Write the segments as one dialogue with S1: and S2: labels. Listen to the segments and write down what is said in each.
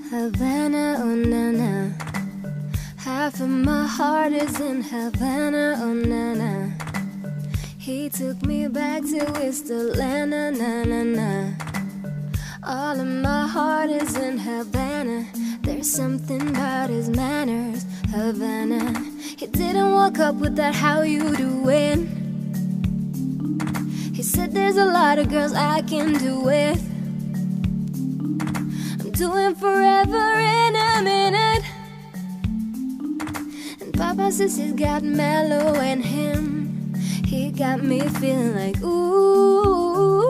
S1: Havana, oh na na. Half of my heart is in Havana, oh na na. He took me back to Whistlerland, na na na. All of my heart is in Havana. There's something about his manners, Havana. He didn't walk up with that "how you doing." He said there's a lot of girls I can do with. I'm doing forever in a minute. And Papa says he's got mellow in him. He got me feeling like ooh.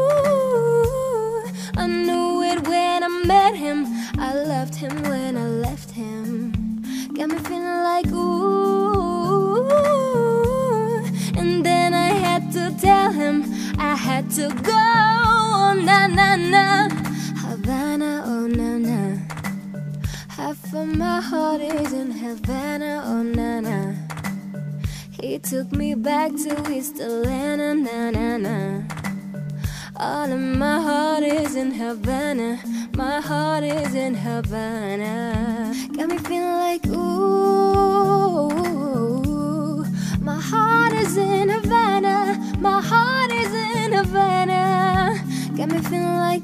S1: I knew it when I met him. I loved him when I left him. Got me feeling like ooh. And then I had to tell him I had to go. Oh, na na na. Havana, oh na na. Half of my heart is in Havana, oh na na. He took me back to Whistlerland, na na na. All of my heart is in Havana. My heart is in Havana. Got me feeling like ooh. My heart is in Havana. My heart is in Havana. Got me feeling like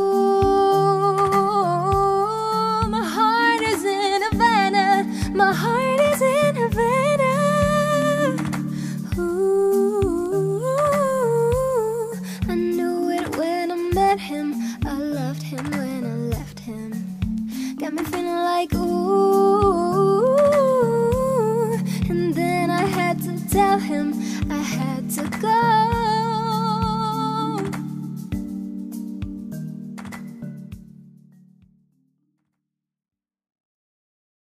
S1: ooh. My heart is in Havana. My heart is in Havana. Ooh, I knew it when I met him. I loved him when I left him. Got me feeling like ooh.